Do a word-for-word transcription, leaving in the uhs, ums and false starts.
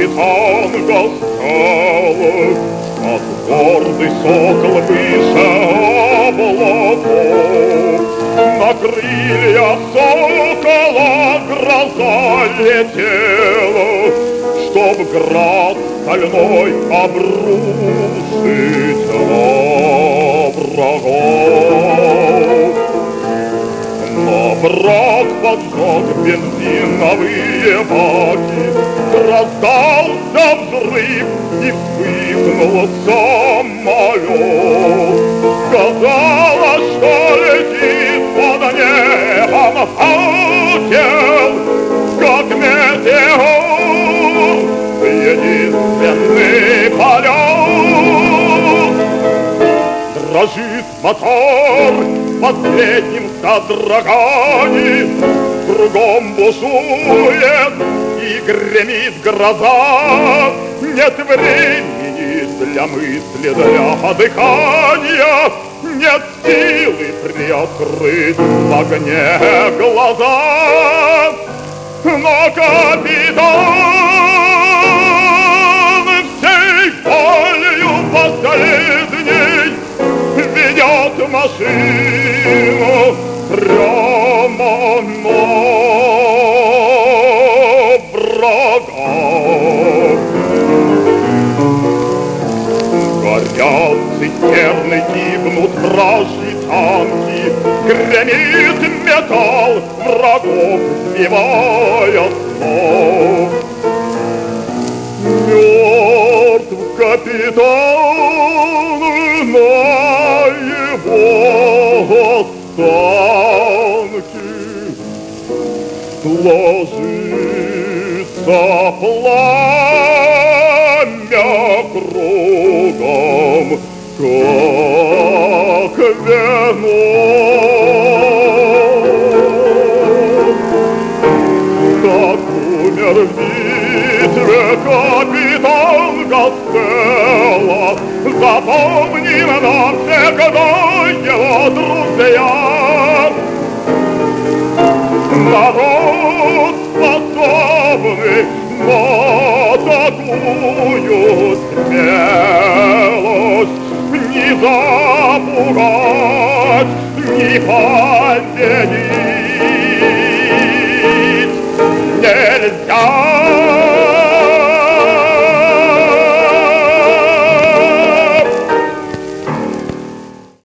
капитан Гастелло, как гордый сокол выше облаков. На крыльях сокола гроза летела, чтоб град стальной обрушить на врагов. Но враг поджег бензиновые баки, раздался взрыв и вспыхнул самолет. Казалось, что летит под небом факел, как метеор, единственный полет. Дрожит мотор в последнем содрогании, кругом бушует и гремит гроза. Нет времени для мысли, для подыхания, нет силы приоткрыть в огне глаза. Но капитан всей болью последней ведет машину прямо на врага. Горят цистерны, гибнут вражьи танки, гремит металл врагов, сбивая с ног. Мертв капитан на его останки, ложится пламя кругом, как венок. Так умер в битве капитан Гастелло, запомним навсегда его, друзья. Народ способный на такую смелость, не запугать, не победить.